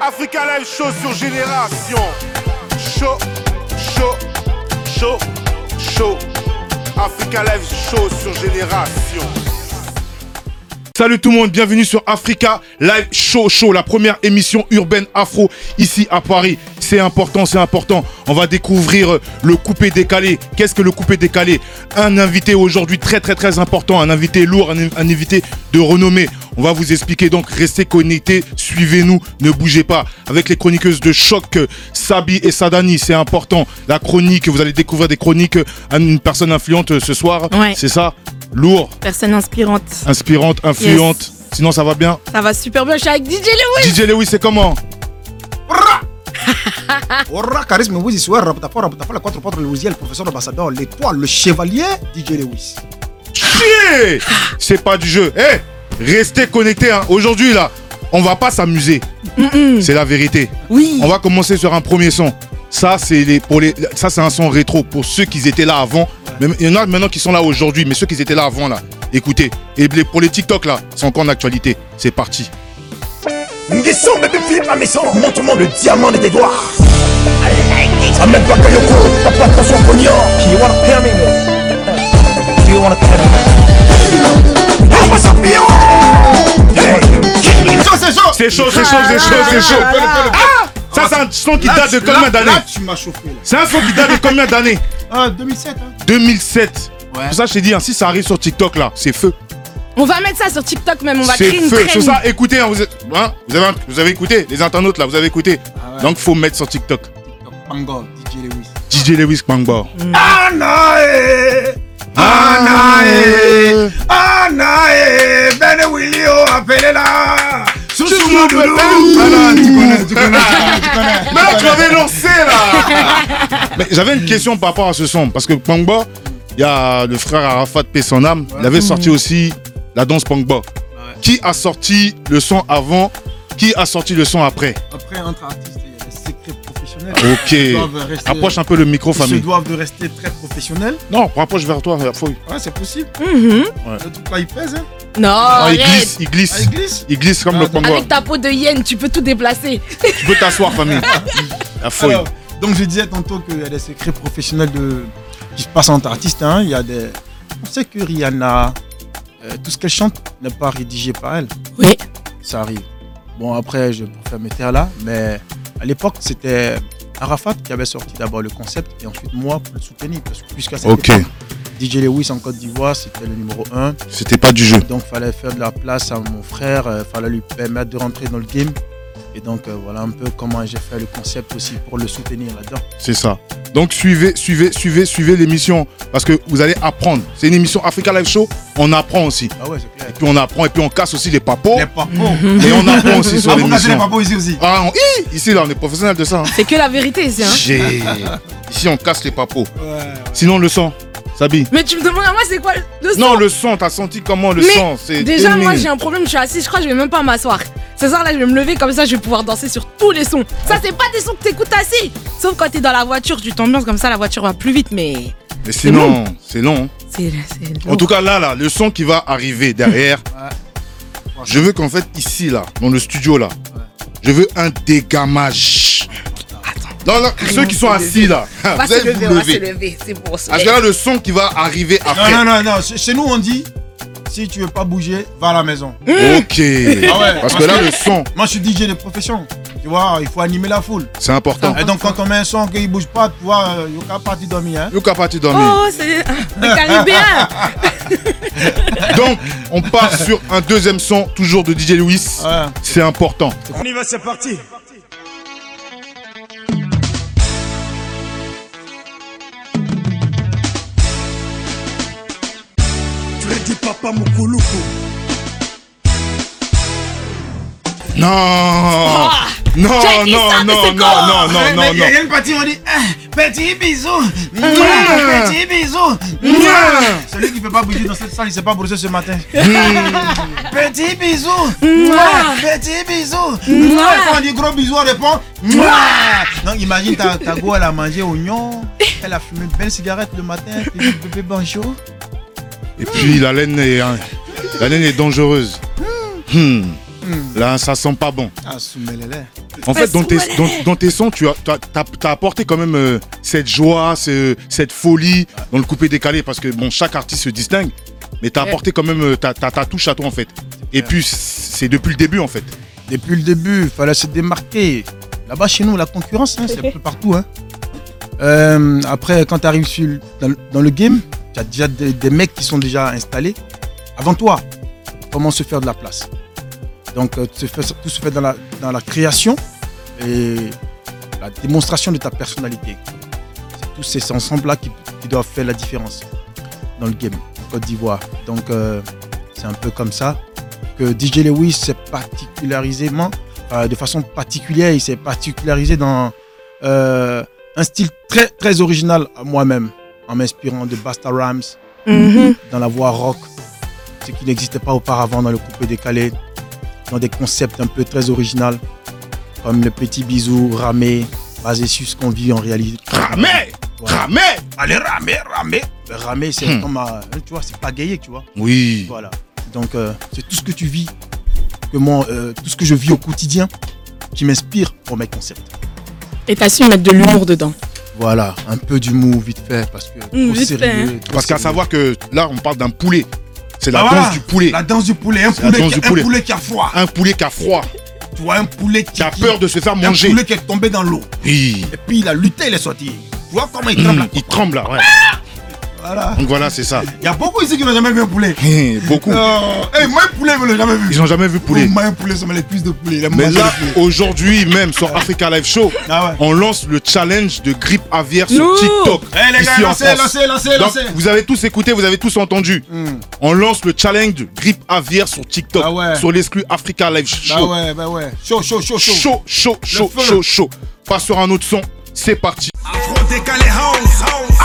Africa Live Show sur Génération. Show. Africa Live Show sur Génération. Salut tout le monde, bienvenue sur Africa Live Show, la première émission urbaine afro ici à Paris. C'est important. On va découvrir le coupé décalé. Qu'est-ce que le coupé décalé? Un invité aujourd'hui très important, un invité lourd, un invité de renommée. On va vous expliquer, donc restez connectés, suivez-nous, ne bougez pas. Avec les chroniqueuses de choc, Sabi et Sadani, c'est important. La chronique, vous allez découvrir des chroniques, une personne influente ce soir, ouais. C'est ça? Lourd. Personne inspirante. Influente. Yes. Sinon, ça va bien? Ça va super bien, je suis avec DJ Lewis. DJ Lewis, c'est comment? Charisme, oui, c'est la 4 portes, le professeur ambassadeur, l'étoile, le chevalier, DJ Lewis. Chier. C'est pas du jeu. Hey, restez connectés. Hein. Aujourd'hui, là, on va pas s'amuser. C'est la vérité. Oui. On va commencer sur un premier son. Ça, c'est un son rétro pour ceux qui étaient là avant. Il y en a maintenant qui sont là aujourd'hui, mais ceux qui étaient là avant, là, écoutez. Et pour les TikTok, là, c'est encore en actualité. C'est parti. Nguisson, bébé Philippe Amisson, montre-moi le diamant de tes doigts. Amène pas Kayoko, t'as pas de son pognon. You wanna pay me, man? You wanna pay me? Ah, pas ça, c'est chaud. Ça, c'est un son qui date de combien d'années? Là, tu m'as chauffé. Là. C'est un son qui date de combien d'années? 2007. 2007. Ouais. Pour ça, je t'ai dit, hein, si ça arrive sur TikTok, là, c'est feu. On va mettre ça sur TikTok même, on va créer une traîne. C'est ça, écoutez, hein, vous avez écouté, les internautes, là, vous avez écouté. Ah ouais. Donc, il faut mettre sur TikTok. Bangor, DJ Lewis. DJ Lewis Bangor. Anae, Ben Willio, appelez-la. Tu connais. Mais là, tu m'avais lancé, là. Mais j'avais une question par rapport à ce son, parce que Bangor, il y a le frère Arafat, paix son âme, ouais. Il avait sorti aussi la danse Pongba. Ouais. Qui a sorti le son avant? Qui a sorti le son après? Après, entre artistes, il y a des secrets professionnels. Ok. Approche un peu le micro, famille. Ils se doivent de rester très professionnels. Non, rapproche vers toi, fouille. Ouais, c'est possible. Ouais. Le truc là, il pèse, hein? Non, il glisse comme le Pongba. Avec ta peau de hyène, tu peux tout déplacer. Tu peux t'asseoir, famille. La fouille. Alors, donc, je disais tantôt qu'il y a des secrets professionnels qui se passent entre artistes. Hein. Il y a des... On sait que Rihanna, tout ce qu'elle chante n'est pas rédigé par elle. Oui. Ça arrive. Bon, après, je préfère me taire là, mais à l'époque, c'était Arafat qui avait sorti d'abord le concept et ensuite moi pour le soutenir. Puisqu'à cette époque, DJ Lewis en Côte d'Ivoire, c'était le numéro 1. C'était pas du jeu. Donc, il fallait faire de la place à mon frère, il fallait lui permettre de rentrer dans le game. Et donc, voilà un peu comment j'ai fait le concept aussi pour le soutenir là-dedans. C'est ça. Donc, suivez l'émission parce que vous allez apprendre. C'est une émission Africa Live Show, on apprend aussi. Ah ouais, c'est clair. Et puis, on apprend et puis on casse aussi les papos. Les papos. Et on apprend aussi sur l'émission. On casse les papos ici aussi. Ah, ici, là, on est professionnels de ça. Hein. C'est que la vérité ici. Hein. Ici, on casse les papos. Ouais. Sinon, le son. Sabi. Mais tu me demandes à moi c'est quoi le son? Non, le son, t'as senti comment le son? Déjà moi j'ai un problème, je suis assise, je crois que je vais même pas m'asseoir. Ce soir là je vais me lever comme ça, je vais pouvoir danser sur tous les sons. Ça c'est pas des sons que t'écoutes assis. Sauf quand t'es dans la voiture, tu t'ambiances comme ça, la voiture va plus vite mais sinon, c'est long. C'est long. En tout cas là, le son qui va arriver derrière, je veux qu'en fait ici là, dans le studio là, je veux un dégamage. Non, ceux qui sont assis là, on va se lever, c'est bon. Parce que là, le son qui va arriver après. Non. Chez nous, on dit, si tu veux pas bouger, va à la maison. Ok. Ah ouais, parce que là, le son. Moi, je suis DJ de profession. Tu vois, il faut animer la foule. C'est important. Et donc, quand on met un son qu'il bouge pas, tu vois, Yoka parti dormir. Hein? Yoka parti dormir. Oh, c'est un Caribéen. Donc, on part sur un deuxième son, toujours de DJ Lewis. Ouais. C'est important. On y va, c'est parti. Papa Mukuluku. Non. Non. Il y a une partie où on dit petit bisou. Petit bisou. Celui qui ne peut pas bouger dans cette salle, il ne s'est pas brossé ce matin. Petit bisou. Petit bisou. Quand on dit gros bisou, on répond. Donc imagine ta go, elle a mangé oignon. Elle a fumé une belle cigarette le matin. Puis bébé bancho. Et puis la laine est dangereuse. Là, ça sent pas bon. Ah, Soumelele. En fait, dans tes sons, tu as apporté quand même cette joie, cette folie dans le coupé-décalé, parce que bon, chaque artiste se distingue, mais tu as apporté quand même ta touche à toi, en fait. Et puis, c'est depuis le début, en fait. Depuis le début, il fallait se démarquer. Là-bas, chez nous, la concurrence, c'est un peu partout. Après, quand tu arrives dans le game, tu as déjà des mecs qui sont déjà installés. Avant toi, comment se faire de la place? Donc, tout se fait dans la création et la démonstration de ta personnalité. C'est tous ces ensembles-là qui doivent faire la différence dans le game, en Côte d'Ivoire. Donc, c'est un peu comme ça que DJ Lewis s'est particularisé, de façon particulière, il s'est particularisé dans un style très, très original à moi-même, en m'inspirant de Busta Rhymes, dans la voix rock, ce qui n'existait pas auparavant dans le coupé-décalé, dans des concepts un peu très originaux, comme le petit bisou ramé, basé sur ce qu'on vit en réalité. Ramé, voilà. Ramé. Allez, ramé. Ramé, c'est comme, tu vois, c'est pas gagné, tu vois. Oui. Voilà. Donc, c'est tout ce que tu vis, tout ce que je vis au quotidien, qui m'inspire pour mes concepts. Et t'as su mettre de l'humour dedans. Voilà, un peu d'humour vite fait, parce que trop sérieux. Parce qu'à savoir que là, on parle d'un poulet. C'est la danse du poulet. La danse du poulet, un poulet qui a froid. Un poulet qui a froid. Tu vois, un poulet qui a peur de se faire manger. Un poulet qui est tombé dans l'eau. Oui. Et puis il a lutté, il est sorti. Tu vois comment il tremble là. Il tremble là, ouais. Voilà. Donc voilà, c'est ça. Il y a beaucoup ici qui n'ont jamais vu un poulet. Beaucoup. Moi, un poulet, ils ne l'ont jamais vu. Ils n'ont jamais vu poulet. Moi, un poulet, ça met les cuisses de poulet. Mais là, aujourd'hui, même sur Africa Live Show, on lance le challenge de grippe aviaire sur TikTok. Eh les gars, lancez. Vous avez tous écouté, vous avez tous entendu. On lance le challenge de grippe aviaire sur TikTok. Sur l'exclu Africa Live Show. Bah ouais. Chaud. Pas sur un autre son. C'est parti. Afro décalé house.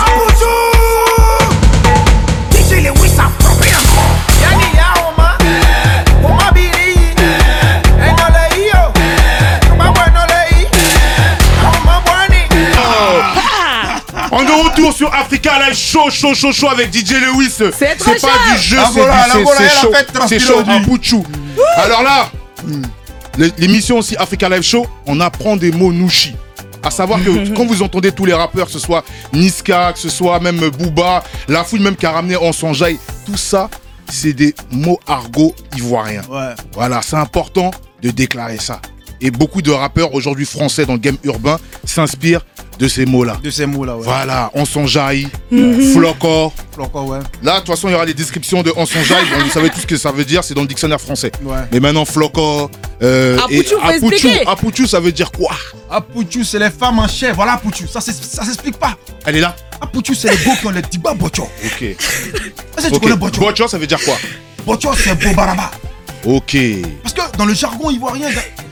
DJ Lewis approprié. Yani yaoma. Umabiri. Enoleo. Mabwanolei. Mabwani. On est de retour sur Africa Live Show avec DJ Lewis. C'est pas du jeu, c'est chaud. Apuchou. Alors là, l'émission aussi Africa Live Show, on apprend des mots nouchi. À savoir que quand vous entendez tous les rappeurs, que ce soit Niska, que ce soit même Booba, La Fouine même qui a ramené On s'enjaille, tout ça, c'est des mots argot ivoiriens. Ouais. Voilà, c'est important de déclarer ça. Et beaucoup de rappeurs aujourd'hui français dans le game urbain s'inspirent de ces mots-là. Ouais. Voilà, On s'enjaille, Flocor. Ouais. Là, de toute façon, il y aura des descriptions de On s'enjaille. Bon, vous savez tout ce que ça veut dire, c'est dans le dictionnaire français. Ouais. Mais maintenant, Flocor. Apuchou, ça veut dire quoi? Apuchou, c'est les femmes en chair. Voilà Apuchou, ça s'explique pas. Elle est là? Apuchou, c'est les go qui ont les tiba bocho. Ok. Est-ce que tu connais bocho? Bocho, ça veut dire quoi? Bocho, c'est bobaraba. Ok. Parce que dans le jargon ivoirien,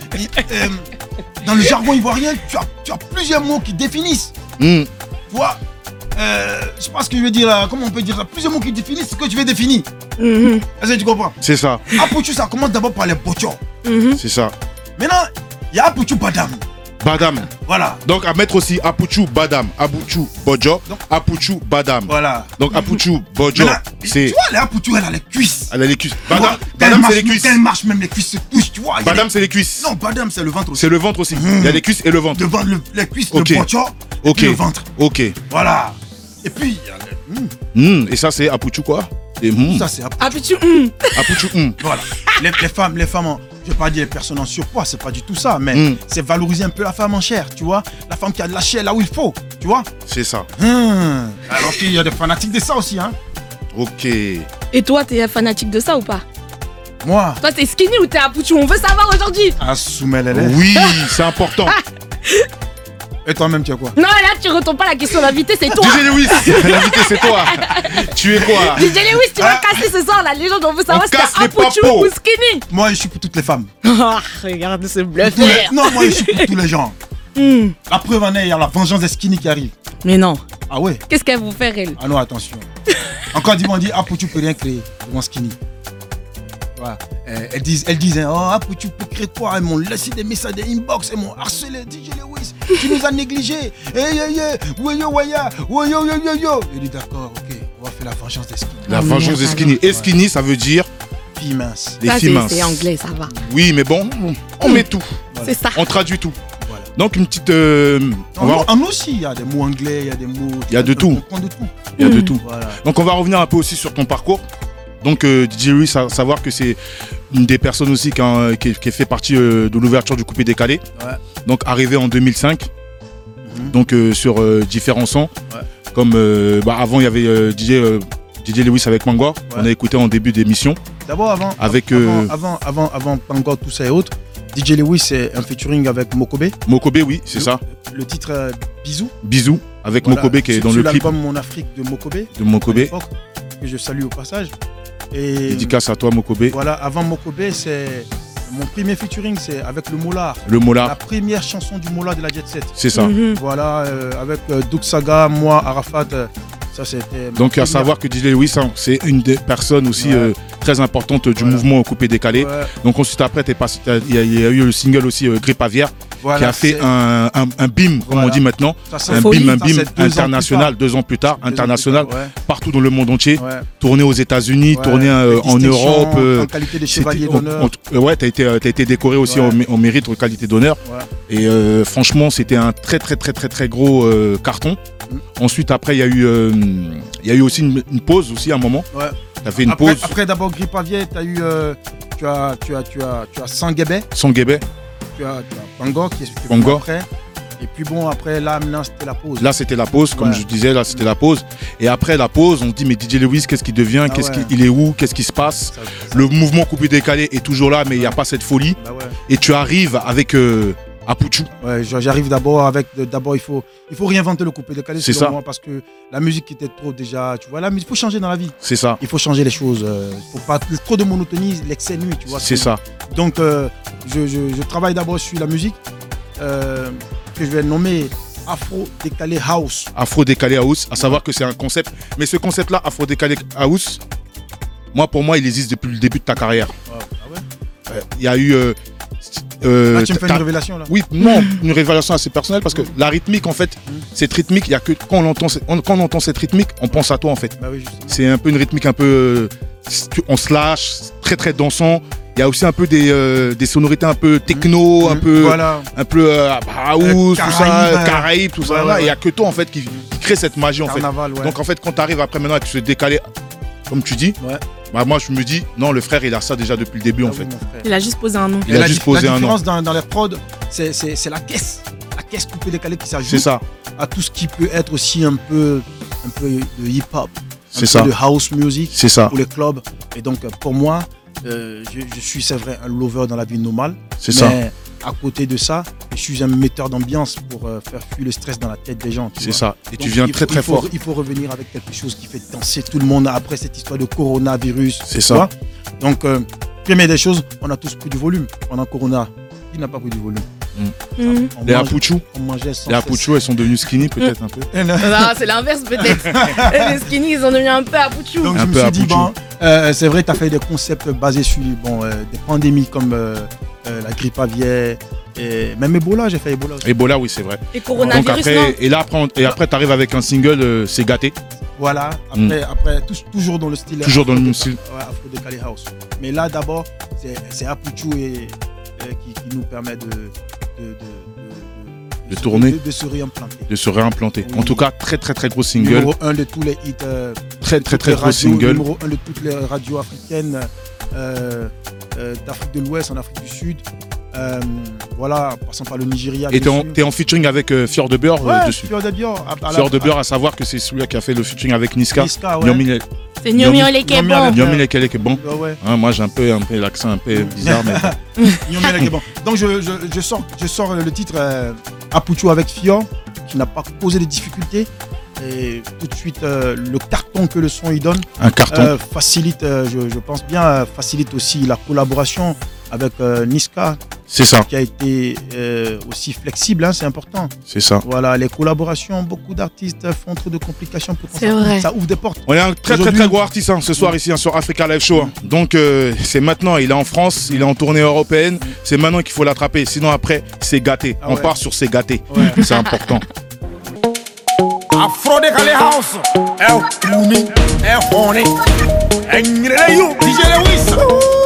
tu as plusieurs mots qui définissent. Tu vois, je sais pas ce que je veux dire là. Comment on peut dire ça? Plusieurs mots qui définissent ce que tu veux définir. Est-ce que tu comprends? C'est ça. Apuchou, ça commence d'abord par les bocho. C'est ça. Maintenant, il y a Apuchou Badam. Badam. Voilà. Donc à mettre aussi Apuchou Badam, Apuchou Bojo, Apuchou Badam. Voilà. Donc Apuchou Bojo, c'est. Tu vois, les Apuchou, elle a les cuisses. Elle a les cuisses. Badam, c'est les cuisses. Elle marche, même les cuisses se touchent, tu vois. Badam, c'est les cuisses. Non, Badam, c'est le ventre aussi. C'est le ventre aussi. Il y a les cuisses et le ventre. Les cuisses, le Bojo, et puis le ventre. Ok. Voilà. Et puis, il y a le. Et ça, c'est Apuchou quoi? Ça, c'est Apuchou. Apuchou. Voilà. Les femmes, je vais pas dire les personnes en surpoids, c'est pas du tout ça, mais c'est valoriser un peu la femme en chair, tu vois. La femme qui a de la chair là où il faut, tu vois. C'est ça. Alors qu'il y a des fanatiques de ça aussi, hein. Ok. Et toi, t'es fanatique de ça ou pas? Moi. Toi, t'es skinny ou t'es Apuchou? On veut savoir aujourd'hui. Soumelele. Oui, c'est important. Et toi-même, tu es quoi? Non, là, tu retombes pas la question. L'invité, c'est toi. DJ Lewis, l'invité, c'est toi. Tu es quoi? DJ Lewis, tu vas casser ce soir là. Les gens, on veut savoir si t'es Apuchou ou skinny. Moi, je suis pour toutes les femmes. Regarde ce bluff. Non, moi, je suis pour tous les gens. La preuve en est, il y a la vengeance des skinny qui arrive. Mais non. Ah ouais? Qu'est-ce qu'elle vous fait, elle? Ah non, attention. Encore du monde dit, Apuchou peut rien créer devant skinny. Voilà. Elles disent, oh, Apuchou peut créer quoi? Elles m'ont laissé des messages, des inbox, elles m'ont harcelé. DJ Lewis, tu nous as négligés. Yo. Je dis d'accord, ok, on va faire la vengeance des skinny. La vengeance des skinny. Et skinny, ça veut dire filles minces. Les Ça, filles minces. c'est anglais, ça va. Oui, mais bon, on met tout. C'est ça. On traduit tout. Voilà. Donc une petite... En aussi, il y a des mots anglais, il y a des mots... Il y a de tout. On prend de tout. Il y a de tout. Voilà. Donc on va revenir un peu aussi sur ton parcours. Donc DJ Louis, savoir que c'est une des personnes aussi qui fait partie de l'ouverture du Coupé Décalé. Ouais. Donc arrivé en 2005. Donc sur différents sons. Ouais. Comme avant il y avait DJ Lewis avec Mangor. Ouais. On a écouté en début d'émission. D'abord, avant Pango, tout ça et autres, DJ Lewis, c'est un featuring avec Mokobe. Mokobe, oui, c'est ça. Le titre Bisous. Bisous avec Voilà, Mokobe qui est dans sur le clip l'album Mon Afrique de Mokobe. de Mokobe. à l'époque, que je salue au passage. Et Dédicace à toi Mokobe. voilà, avant Mokobe, c'est mon premier featuring, c'est avec le Molar. Le La Mola, première chanson du Molar de la Jet Set. c'est ça. Mhm. Voilà, avec Doug Saga, moi, Arafat. Ça, c'était. Donc à savoir que DJ Lewis, hein, c'est une des personnes aussi Ouais. très importantes du Voilà. mouvement Coupé Décalé. Ouais, Donc ensuite après, il y a eu le single aussi Grippe Aviaire voilà, qui a fait c'est- un bim, comme Voilà. on dit maintenant. ça, c'est Un folie. bim, Ça, c'est 2 ans plus international, tard. 2 ans plus tard, 2 ans plus international, tard, ouais. partout dans le monde entier. Ouais. Tourné aux États-Unis, Ouais, tourné avec en distinction, Europe. en qualité de chevalier d'honneur. Ouais, t'as été décoré aussi Ouais. en mérite, en qualité d'honneur. Ouais. Et franchement, c'était un très gros carton. Ensuite, après, il y a eu aussi une pause aussi à un moment. Ouais. T'as fait une Après, pause après d'abord Grippe Aviaire, tu as Sanguébé, Sanguébé. tu as Bangor qui est Bangor. après. Et puis bon, après là, maintenant c'était la pause. Là, c'était la pause, comme Ouais. je disais, là, c'était la pause. Et après la pause, on se dit, mais DJ Lewis, qu'est-ce qu'il devient? Ah ouais. Il est où? Qu'est-ce qui se passe? Le mouvement Coupé Décalé est toujours là, mais il n'y a pas cette folie. Bah ouais. Et tu arrives avec Apuchu. Ouais, j'arrive d'abord avec. D'abord, il faut réinventer le coupé décalé. C'est selon ça. moi, parce que la musique était trop déjà. Tu vois, la musique, il faut changer dans la vie. C'est ça. Il faut changer les choses. Il faut pas trop de monotonie, l'excès nuit. Tu vois. C'est ça. Donc, je travaille d'abord sur la musique que je vais nommer Afro Décalé House. Afro Décalé House, à savoir que c'est un concept. Mais ce concept-là, Afro Décalé House, pour moi, il existe depuis le début de ta carrière. Ah ouais. Il y a eu. Là, tu me fais une révélation là. Oui, non, une révélation assez personnelle parce que la rythmique, en fait, cette rythmique, il y a que quand on entend cette rythmique, on pense à toi en fait. Bah oui, justement. C'est un peu une rythmique un peu, on se lâche, très dansant. Il y a aussi un peu des sonorités un peu techno, un peu Voilà. house, tout ça, Caraïbes, Caraïbes, tout ça. ouais, là. ouais. Et il y a que toi en fait qui crée cette magie en fait. Carnaval, ouais. Donc en fait, quand tu arrives après maintenant avec ce décalé, comme tu dis, Ouais. moi je me dis non, le frère il a ça déjà depuis le début en Ah oui, fait. mon frère. Il a juste posé un nom. Il a juste posé la un différence dans les prods, c'est la caisse. La caisse coupée décalée qui s'ajoute C'est ça, à tout ce qui peut être aussi un peu de hip-hop. C'est ça. De house music c'est ça, pour les clubs. Et donc, pour moi, je suis, c'est vrai, un lover dans la vie normale. c'est ça, Mais à côté de ça, je suis un metteur d'ambiance pour faire fuir le stress dans la tête des gens. tu c'est vois. ça. Et Donc, tu viens il très faut- fort. Il faut revenir avec quelque chose qui fait danser tout le monde après cette histoire de coronavirus. C'est tu ça. vois. Donc, première des choses, on a tous pris du volume pendant Corona. Qui n'a pas pris du volume? Mhm. On Les mange- Apuchu, on mangeait sans les cesse. Apuchu, elles sont devenues skinny peut-être un peu. Non, c'est l'inverse peut-être. Les skinny, ils ont devenu un peu à Pouchou. Donc Un je me peu suis dit, Apuchu. bon, c'est vrai, tu as fait des concepts basés sur des pandémies comme la grippe aviaire, et même Ebola, j'ai fait Ebola aussi. Ebola, oui, c'est vrai. Et Donc coronavirus, non. après, après t'arrives avec un single, c'est gâté, Voilà, après toujours dans le style. toujours dans le même style. Ouais, Afro Décalé House. Mais là, d'abord, c'est Apuchu qui nous permet de tourner. de se réimplanter. De se réimplanter. Oui. En tout cas, très gros single, Numéro 1 de tous les hits. très toutes gros les radios, single. Numéro 1 de toutes les radios africaines d'Afrique de l'Ouest, en Afrique du Sud. Voilà, passant par le Nigeria. Et bien t'es en featuring avec Fior de Beurre sûr. dessus. Fior de Beurre. Fior de Beurre, à savoir que c'est celui qui a fait le featuring avec Niska. Niska, ouais. Nyomi C'est Nyomi Oleke Nyomi bon. Oleke. Nyomi Lekele qui est bon. Ouais, ouais. Hein, moi j'ai un peu l'accent un peu bizarre, mais Nyomi Oleke, bon. Donc je sors le titre Apuchu avec Fior, qui n'a pas causé de difficultés. Et tout de suite, le carton que le son y donne un carton. facilite, je pense bien, facilite aussi la collaboration avec Niska, C'est ça, qui a été aussi flexible, hein, c'est important. c'est ça. Voilà, les collaborations, beaucoup d'artistes font trop de complications pour C'est vrai. ça ouvre des portes. On est un très Aujourd'hui- gros artiste ce soir ici sur Africa Live Show. Donc c'est maintenant, il est en France, il est en tournée européenne. C'est maintenant qu'il faut l'attraper. Sinon après, c'est gâté. Ah On ouais. part sur c'est gâté. Ouais. C'est important. Afro Décalé House, El Plumi, El Honey, Engreyo, DJ Lewis.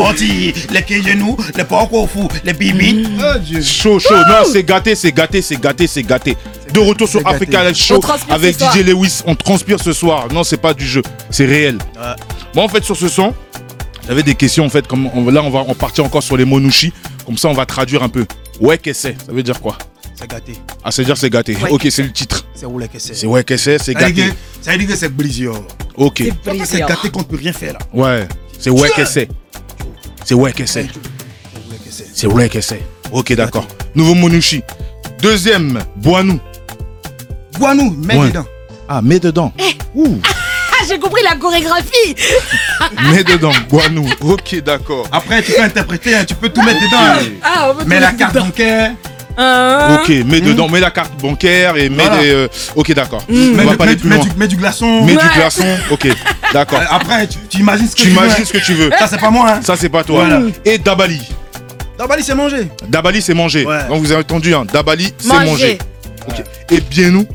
rôtis, les genoux, les porcs au fou, les bibis. Oh Dieu. Chaud. Non, c'est gâté. De retour sur gâté. Africa Live Show On transpire avec ce soir. DJ Lewis. On transpire ce soir. Non, c'est pas du jeu, c'est réel. Ouais. Moi, en fait, sur ce son, j'avais des questions. En fait, là, on va partir encore sur les monouchi. Comme ça, on va traduire un peu. Ouais, qu'est-ce que c'est? Ça veut dire quoi? C'est gâté. Ah, c'est dire c'est gâté. Ouais. Ok, c'est le titre. C'est où les que c'est? C'est ouais, qu'est-ce que c'est? C'est gâté. Ça veut dire que c'est brisio. Ok. Pourquoi c'est gâté qu'on ne peut rien faire là? Ouais. C'est ouais, qu'est-ce que c'est? C'est ouais, qu'est-ce que c'est? C'est où les que c'est? C'est ouais, qu'est-ce que c'est? Ok, d'accord. Nouveau monouchi. Deuxième, Boinou. Bois-nous, mets Ouais. dedans. Ah, mets dedans. Ouh. Ah, j'ai compris la chorégraphie. Mets dedans, Boinou. Ok, d'accord. Après, tu peux interpréter, hein, tu peux tout mettre dedans. hein. Ah, on peut Mets tout la mettre carte dedans. bancaire. Ok, mets dedans, mets la carte bancaire et mets Voilà. des. Ok, d'accord. On Mets, va pas aller plus loin. mets du glaçon. Mets Ouais. du glaçon. Ok, d'accord. Après, tu imagines ce que Tu tu veux. imagines ce que tu veux. Ça, c'est pas moi. Hein. Ça, c'est pas toi. Voilà. Et Dabali. Dabali, c'est manger. Dabali, c'est manger. Ouais. Donc, vous avez entendu, hein. Dabali, c'est Manger. manger. Ok. Et bien nous.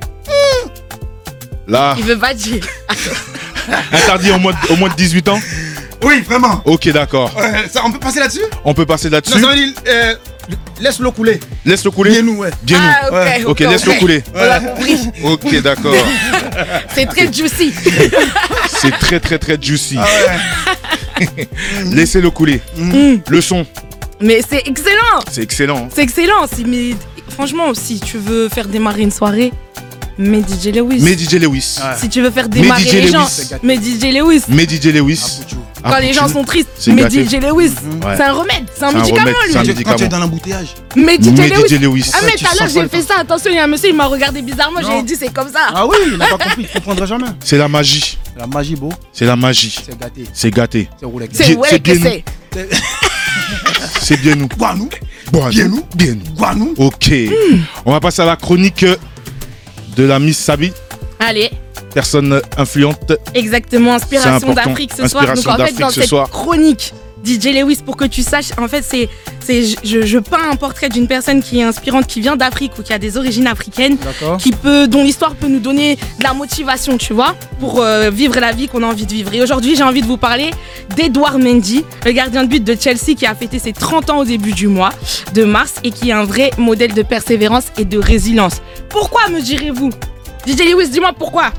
Là, Il veut pas dire. interdit au moins de 18 ans. Oui, vraiment. Ok, d'accord. Ça, on peut passer là-dessus? On peut passer Non, là-dessus. ça veut dire, laisse-le couler. Laisse-le couler. Bien nous, ouais. Bien nous. Ah, ok, Ouais. Ok, laisse-le couler. On l'a compris. Ok, d'accord. C'est très juicy. C'est très, très, très juicy. Ah ouais. Laissez-le couler. Le son, Mais c'est excellent. c'est excellent. C'est excellent. Mais franchement, si tu veux faire démarrer une soirée, mets DJ Lewis. Mais DJ Lewis. Ouais. Si tu veux faire démarrer DJ les gens, Lewis. mets DJ Lewis. Mais DJ Lewis. Quand les gens sont tristes, C'est mets gâté. DJ Lewis. Ouais. C'est un remède, c'est un C'est un médicament remède, c'est un lui. médicament. Quand tu es dans l'embouteillage. Mets DJ Mais Lewis. DJ Lewis. Ah mais tu tout à l'heure sens j'ai pas fait le ça, attention, il y a un monsieur, il m'a regardé bizarrement, Non. j'ai dit c'est comme ça. Ah oui, il n'a pas compris, il ne comprendra jamais. C'est la magie. La magie, beau, C'est la magie. c'est gâté. C'est gâté. C'est roulé. C'est Bien- ouais c'est que bien c'est. C'est bien nous. Guanou, Bon, Bien nous. Bien nous. Guanou. Ok. On va passer à la chronique de la Miss Sabi. Allez, Personne influente. exactement, C'est inspiration important. d'Afrique ce soir. Donc Inspiration en fait d'Afrique dans ce cette soir. chronique DJ Lewis, pour que tu saches, en fait je peins un portrait d'une personne qui est inspirante, qui vient d'Afrique ou qui a des origines africaines, D'accord. dont l'histoire peut nous donner de la motivation, tu vois, pour vivre la vie qu'on a envie de vivre. Et aujourd'hui, j'ai envie de vous parler d'Edouard Mendy, le gardien de but de Chelsea qui a fêté ses 30 ans au début du mois de mars et qui est un vrai modèle de persévérance et de résilience. Pourquoi, me direz-vous? DJ Lewis, dis-moi pourquoi.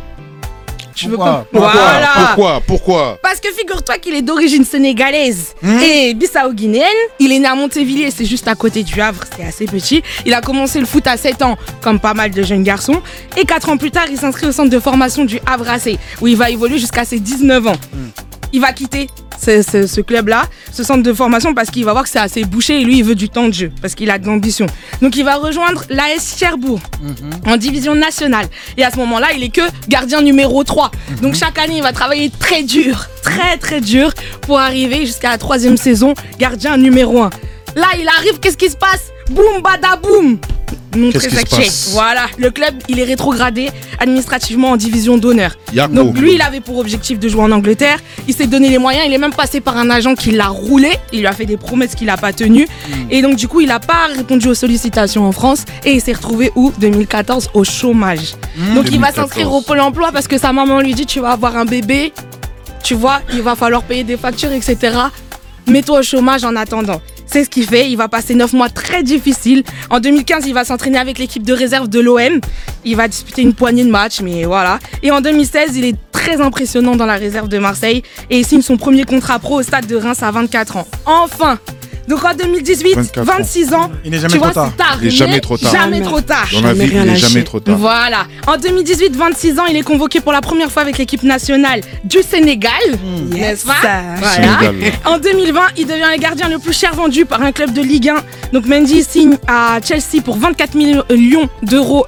Je veux Pourquoi pas. Voilà. Pourquoi Parce que figure-toi qu'il est d'origine sénégalaise et bissau-guinéenne. Il est né à Montevilliers, c'est juste à côté du Havre, c'est assez petit. Il a commencé le foot à 7 ans, comme pas mal de jeunes garçons. Et 4 ans plus tard, il s'inscrit au centre de formation du Havre AC, où il va évoluer jusqu'à ses 19 ans. Il va quitter ce club-là, ce centre de formation, parce qu'il va voir que c'est assez bouché et lui, il veut du temps de jeu, parce qu'il a de l'ambition. Donc, il va rejoindre l'AS Cherbourg en division nationale. Et à ce moment-là, il est que gardien numéro 3. Donc, chaque année, il va travailler très dur, très dur, pour arriver jusqu'à la 3e saison, gardien numéro 1. Là, il arrive, qu'est-ce qui se passe? Boum, badaboum! Qu'est-ce qui se passe? Voilà, le club, il est rétrogradé administrativement en division d'honneur. Yako. Donc lui, il avait pour objectif de jouer en Angleterre. Il s'est donné les moyens. Il est même passé par un agent qui l'a roulé. Il lui a fait des promesses qu'il n'a pas tenues. Et donc du coup, il n'a pas répondu aux sollicitations en France. Et il s'est retrouvé où 2014 au chômage. Donc il va 2014. s'inscrire au Pôle emploi parce que sa maman lui dit tu vas avoir un bébé. Tu vois, il va falloir payer des factures, etc. Mets-toi au chômage en attendant. C'est ce qu'il fait, il va passer 9 mois très difficiles. En 2015, il va s'entraîner avec l'équipe de réserve de l'OM. Il va disputer une poignée de matchs, mais voilà. Et en 2016, il est très impressionnant dans la réserve de Marseille. Et il signe son premier contrat pro au Stade de Reims à 24 ans. Enfin! Donc en 2018, 24 26 ans, Il n'est jamais tu vois, trop tard. c'est tard. Il est jamais trop tard. Jamais trop tard. Dans la Jamais vie, rien il n'est lâché. jamais trop tard. Voilà. En 2018, 26 ans, il est convoqué pour la première fois avec l'équipe nationale du Sénégal, n'est-ce pas? Voilà. Sénégal. En 2020, il devient le gardien le plus cher vendu par un club de Ligue 1. Donc Mendy signe à Chelsea pour 24 millions d'euros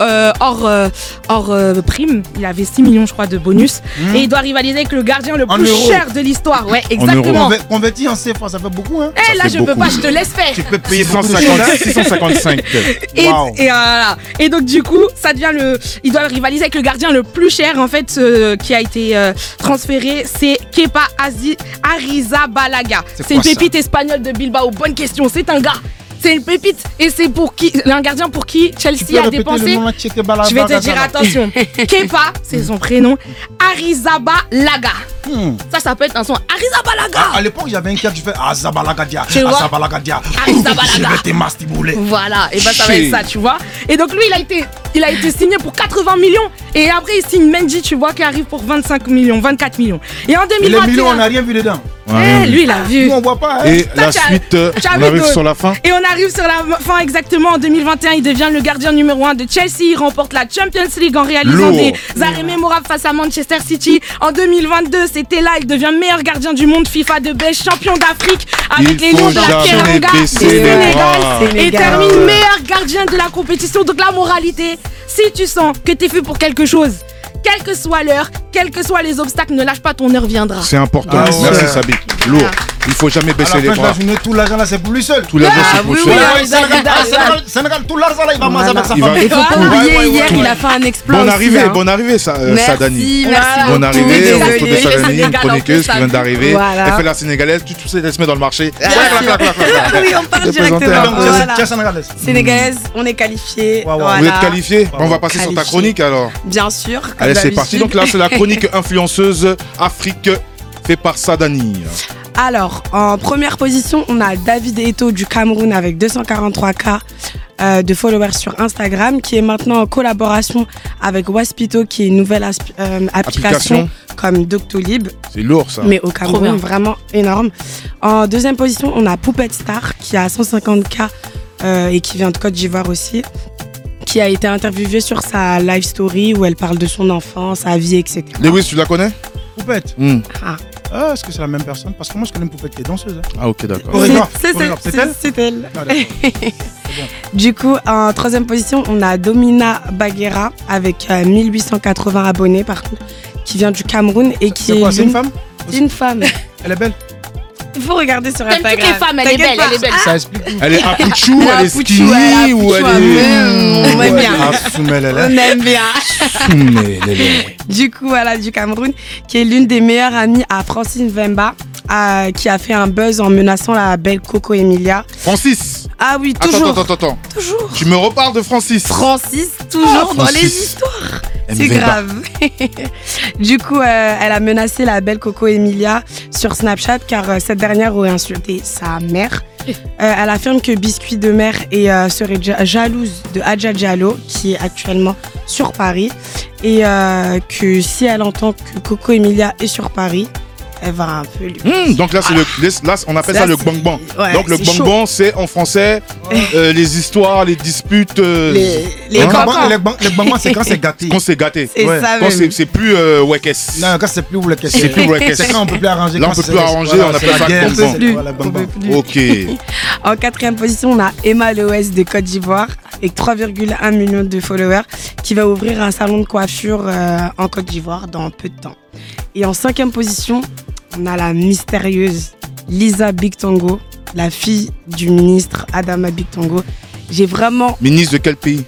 hors prime. Il avait 6 millions, je crois, de bonus. Et il doit rivaliser avec le gardien le En plus euros. cher de l'histoire. Ouais, euros. exactement. Converti en CFA, ça fait beaucoup, hein. Eh là, fait je peux beaucoup. pas, je te laisse faire. Tu peux payer beaucoup de 650, choses. 655. Et, Wow. et voilà. Et donc du coup, ça devient il doit rivaliser avec le gardien le plus cher en fait qui a été transféré, c'est Kepa Arrizabalaga. C'est C'est une quoi ça? pépite espagnole de Bilbao. Bonne question, c'est un gars. C'est une pépite. Et c'est pour qui? Un gardien pour qui Chelsea a dépensé. Je vais te dire, attention. Kepa, c'est son prénom. Arrizabalaga. Ça peut être un son. Arrizabalaga. À l'époque, j'avais un cap, je fais Azabalagadia. Tu vois? Azabalagadia. Arrizabalaga. Je vais te mastiboulé. Voilà, et bah ça va être ça, tu vois. Et donc lui, il a été signé pour 80 millions. Et après, il signe Mendy, tu vois, qui arrive pour 25 millions, 24 millions. Et en 2021... Les millions, on n'a rien vu dedans. Lui, il a vu. Nous, on voit pas. Et la suite, on arrive sur la fin. Et on arrive sur la fin exactement. En 2021, il devient le gardien numéro 1 de Chelsea. Il remporte la Champions League en réalisant des arrêts mémorables face à Manchester City. En 2022, c'était là. Il devient meilleur gardien du monde FIFA de Best, champion d'Afrique avec les Lions de la Teranga du Sénégal. Et termine meilleur gardien de la compétition. Donc la moralité, si tu sens que t'es fait pour quelque chose, quelle que soit l'heure, quels que soient les obstacles, ne lâche pas, ton heure viendra. C'est important. Merci Sabi. Lourd. Il faut jamais baisser les bras. À la fin de la journée, tout l'argent là, c'est pour lui seul. Tout l'argent, c'est pour lui seul. Sénégal, tout l'argent là, il va manger avec sa famille. Il faut pas oublier, hier, il a fait un exploit. Bonne arrivée, Sadani. Merci. Bonne arrivée, on retrouve Désolé. Sadani, une chroniqueuse qui vient d'arriver. Voilà. Elle fait la sénégalaise, tu sais, elle se met dans le marché. Oui, on part directement. Voilà. Sénégalaise, on est qualifié. Vous êtes qualifié? On va passer sur ta chronique alors. Bien sûr. Allez, c'est parti. Donc là, c'est la chronique influenceuse Afrique fait par Sadani. Alors, en première position, on a David Eto'o du Cameroun avec 243K de followers sur Instagram, qui est maintenant en collaboration avec Waspito, qui est une nouvelle application comme Doctolib. C'est lourd ça. Mais au Cameroun, vraiment énorme. En deuxième position, on a Poupette Star qui a 150K et qui vient de Côte d'Ivoire aussi, qui a été interviewée sur sa live story où elle parle de son enfance, sa vie, etc. Lewis, tu la connais? Poupette. Ah, est-ce que c'est la même personne? Parce que moi, je connais une Poupette qui est danseuse. Ah, ok, d'accord. C'est elle. Ah, bon. Du coup, en troisième position, on a Domina Baguera avec 1880 abonnés, par contre, qui vient du Cameroun et qui est. C'est une femme? C'est une femme. Elle est belle? Il faut regarder sur Comme Instagram. toutes les femmes, elle est belle, elle est belle. Ça explique tout. Elle est apouchou, elle est skinny ou elle est. On aime bien. On aime bien. Du coup, voilà, du Cameroun, qui est l'une des meilleures amies à Francine Vemba, qui a fait un buzz en menaçant la belle Coco Emilia. Francis. Ah oui, toujours. Attends. Toujours. Tu me reparles de Francis. Francis, toujours dans Francis. les histoires. C'est grave. Du coup, elle a menacé la belle Coco Emilia sur Snapchat car cette dernière aurait insulté sa mère. Elle affirme que Biscuit de Mer serait jalouse de Adja Diallo, qui est actuellement sur Paris, et que si elle entend que Coco Emilia est sur Paris, elle va un peu lui. Donc là, là, on appelle ça le gbang-bang. Ouais, donc le gbang-bang, c'est en français les histoires, les disputes. Les gbang-bang, c'est quand c'est gâté. Quand c'est gâté. C'est ça Quand même. c'est plus wekes. Non, quand c'est plus où le caisse. C'est plus wekes. C'est quand on peut plus arranger. Là, on peut plus arranger, on appelle ça gbang-bang. Ok. En quatrième position, on a Emma Loès de Côte d'Ivoire avec 3,1 millions de followers, qui va ouvrir un salon de coiffure en Côte d'Ivoire dans peu de temps. Et en cinquième position, on a la mystérieuse Lisa Big Tongo, la fille du ministre Adama Big Tongo. J'ai vraiment... Ministre de quel pays?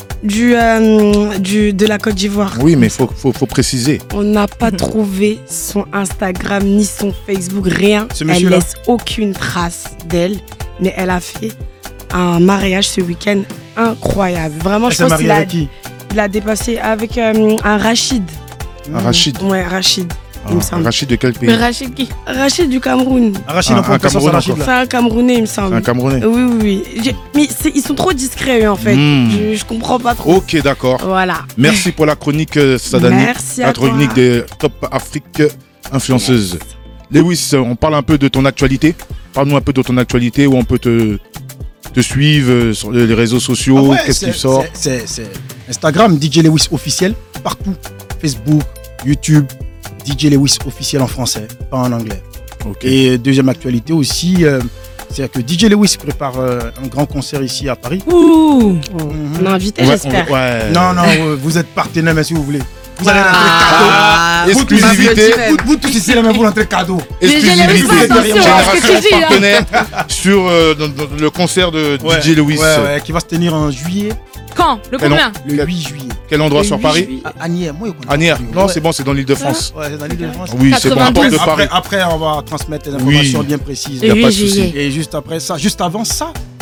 De la Côte d'Ivoire. Oui, mais faut préciser. On n'a pas trouvé son Instagram ni son Facebook, rien. Elle laisse aucune trace d'elle, mais elle a fait un mariage ce week-end incroyable. Vraiment, je pense qu'il a dépassé avec un Rachid. Un Rachid? Ouais, Rachid. Il me semble. Rachid de quel pays? Rachid qui? Rachid du Cameroun. Rachid, C'est un Camerounais, il me semble. Un Camerounais? Oui. Mais ils sont trop discrets, eux, en fait. Je comprends pas trop. Ok, d'accord. Voilà. Merci pour la chronique, Sadani. Merci à la toi. chronique des Top Afrique influenceuses. Lewis, on parle un peu de ton actualité. Parle-nous un peu de ton actualité, où on peut te suivre sur les réseaux sociaux. Qu'est-ce qui sort? C'est Instagram, DJ Lewis officiel, partout. Facebook, YouTube, DJ Lewis officiel en français, pas en anglais. Okay. Et deuxième actualité aussi, c'est que DJ Lewis prépare un grand concert ici à Paris. On a invité, j'espère. Non, vous êtes partenaire, mais si vous voulez. Vous allez rentrer cadeau. Exclusivité. Vous tous ici, là, mais vous rentrez cadeau. Exclusivité. Génération partenaire sur le concert de DJ Lewis. Ouais, qui va se tenir en juillet. Quand? Le combien? Le 8 juillet. Quel endroit sur Paris? À Nières. Moi, à Nières. Non, c'est bon, c'est dans l'Île-de-France. Ouais, c'est dans l'Île-de-France. Oui, c'est bon, porte de Paris. Après, on va transmettre des informations bien précises. Il n'y a pas de souci. Et juste après ça, juste avant ça,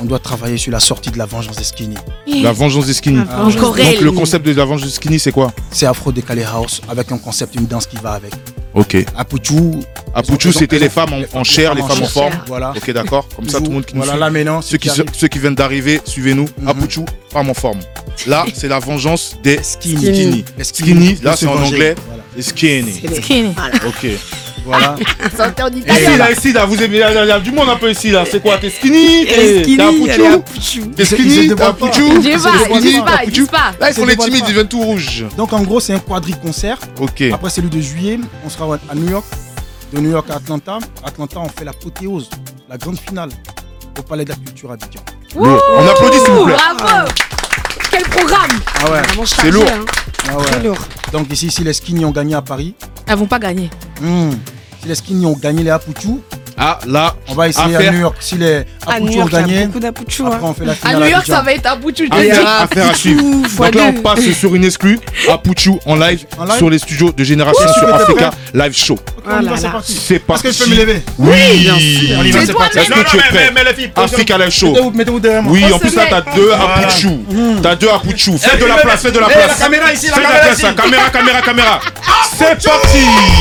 on doit travailler sur la sortie de la vengeance des Skinny. La vengeance des Skinny. Encore Donc le concept de la vengeance des Skinny, c'est quoi? C'est Afro Décalé House avec un concept, une danse qui va avec. Ok. Apuchu, c'était les femmes en chair, les femmes en forme. Voilà. Ok, d'accord. Comme ça, tout le monde qui nous Voilà, suit. là maintenant, Ceux qui viennent d'arriver, suivez-nous. Apuchu, femme en forme. Là, c'est la vengeance des Skinny. Les Skinny, là, de c'est se en venger. anglais. Voilà. Les Skinny. Skinny. Ok. Voilà. Ici, là, vous aimez, il y a du monde un peu ici, là. C'est quoi? T'es Skinny? Skinny, T'es elle est Apuchu? T'es Skinny? Ils se T'es dévoilent pas. Apuchu? Dis pas, dis pas. Là, ils sont Ils se les dévoilent timides, pas. ils viennent tout rouge. Donc en gros, c'est un quadri-concert. Ok. Après celui de juillet, on sera à New York. De New York à Atlanta. Atlanta, on fait l'apothéose, la grande finale au Palais de la Culture à Abidjan. Lourd. On applaudit, s'il vous plaît. Bravo. Quel programme. Ah ouais. Vraiment C'est chargé, lourd. hein. Ah ouais. Très lourd. Donc ici, si les Skinny ont gagné à Paris, Elles vont pas gagner. si les Skinny ont gagné les Apuchu, Ah, là, on va essayer à Affaire. New York. Si les À New Apuchu ont York, il y a gagné, beaucoup d'Apuchu. après on fait la À finale New à York, Abidjan. ça va être à Apuchu. affaire à suivre. fois Donc là, deux. on passe sur une exclue à Puchu en live En live sur les studios de Génération Ouh, sur t'es Africa prêt? Live Show. Ok, on y va, c'est parti. C'est Est-ce parti. que je peux me lever? Oui, bien sûr. On y va, C'est c'est toi, parti. Est-ce que tu es prêt? Mais les filles, Africa Live Show. mettez-vous derrière moi. Oui, On en se plus là, met. t'as deux à Voilà. Puchu. T'as deux à Puchu. Fais de la place, fais de la Eh, place. la caméra ici, la Fais de caméra place, ici. là. Caméra. C'est parti.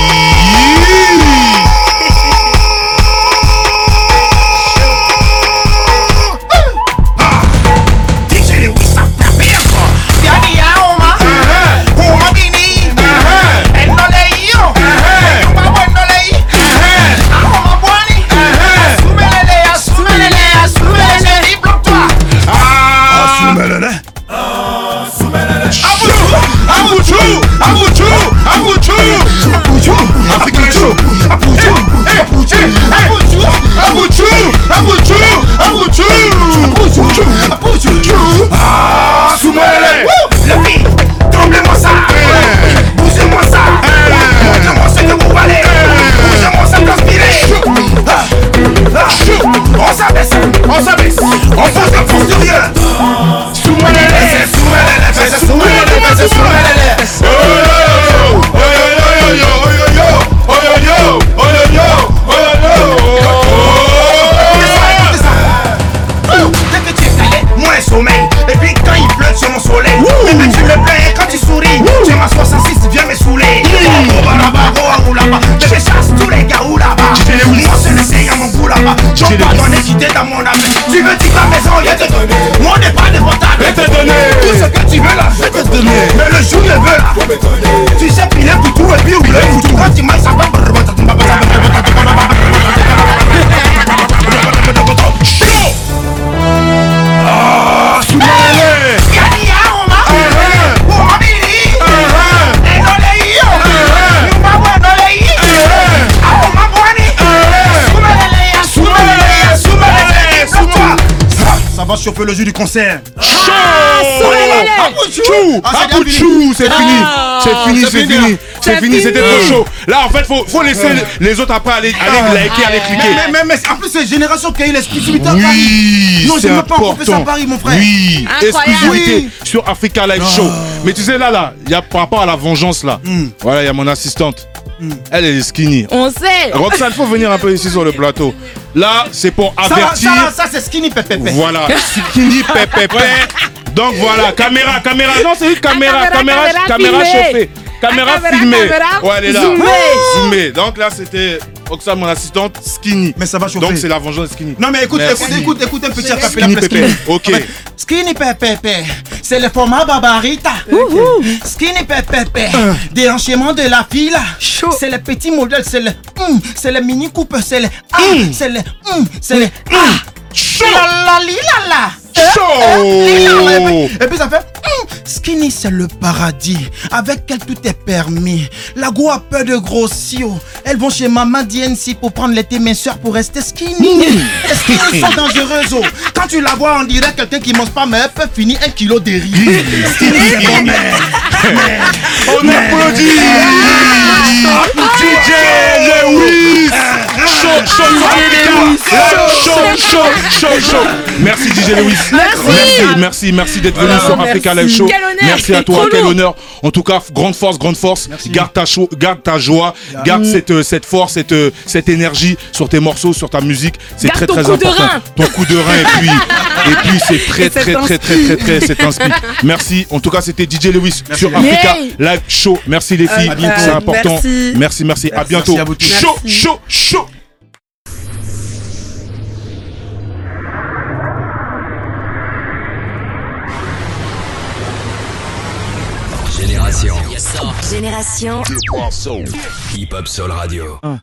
Tremblez-moi ça, bougez-moi ça, montrez-moi ce que vous valez, bougez-moi ça, transpirez. On s'abaisse, on fonce un fond furieux. Soumez les lèvres, soumez les lèvres. Dès que tu es calé, moi un sommeil. Et puis quand il pleut sur mon soleil, mais tu me plais et quand tu souris, tu m'as 66, viens me saouler. Je chasse tous les gars où là-bas. Moi je le sais à mon goût là-bas. Je peux pas donner quitter dans mon âme. Tu me dis ta maison, il te donner. Mon n'est pas déportable. Je te donner. Tout ce que tu veux là, je peux te donner. Mais le jour ne veut là. Tu sais piler pour tout et puis oublier pour tout. Quand tu m'as ça va. Ça va chauffer le jus du concert. Apuchu, c'est fini. C'est fini, c'était trop chaud. Là, en fait, faut laisser les autres après aller liker, aller cliquer. Mais en plus, c'est Génération qui a eu l'exclusivité à Oui, Paris. Non, c'est j'ai même pas encore fait ça à important. Paris, mon frère. Oui, Incroyable. exclusivité Oui. sur Africa Live Show. Mais tu sais, là, il y a par rapport à la vengeance, là. Voilà, il y a mon assistante. Elle est skinny. On sait. Roxane, faut venir un peu ici sur le plateau. Là, c'est pour avertir. Ça c'est Skinny Pépé. Voilà, skinny pépé. Donc voilà, caméra. Non, c'est une caméra filmée. chauffée. Caméra filmée. caméra, Ouais, elle est là. zoomée. Zoomée. Donc là, c'était Roxane, mon assistante, skinny. Mais ça va chauffer. Donc c'est la vengeance skinny. Non mais écoute Merci. un petit acapella Skinny après pépé. Skinny. Ok. Skinny Pépé, c'est le format Barbarita. Skinny Pépé, déhanchement de la file. Chaud. C'est le petit modèle, c'est le mini coupe, c'est le c'est le Chaud. la. Chaud. Et puis ça fait Skinny c'est le paradis. Avec elle tout est permis. La go a peur de grossir. Elles vont chez maman DNC pour prendre les minceurs pour rester skinny. Les skinny sont dangereuses. Quand tu la vois on dirait quelqu'un qui mange pas mais elle peut finir 1 kilo de riz. Skinny c'est bon mais On applaudit DJ Lewis. Chaud. Merci DJ Lewis. Merci d'être venu sur Africa Live Show. Quel honneur. Merci à toi, Trop quel lourd. honneur. En tout cas, grande force. Merci. Garde ta joie, garde cette force, cette énergie sur tes morceaux, sur ta musique. C'est Garde très ton très coup de important. rein. Ton coup de rein et puis c'est très c'est inspirant. Merci. En tout cas, c'était DJ Lewis Merci, sur les Africa Yay. Live Show. Merci les filles, c'est important. Merci. Merci. À bientôt. Merci à vous tous. Chaud. Génération Hip Hop Soul Radio.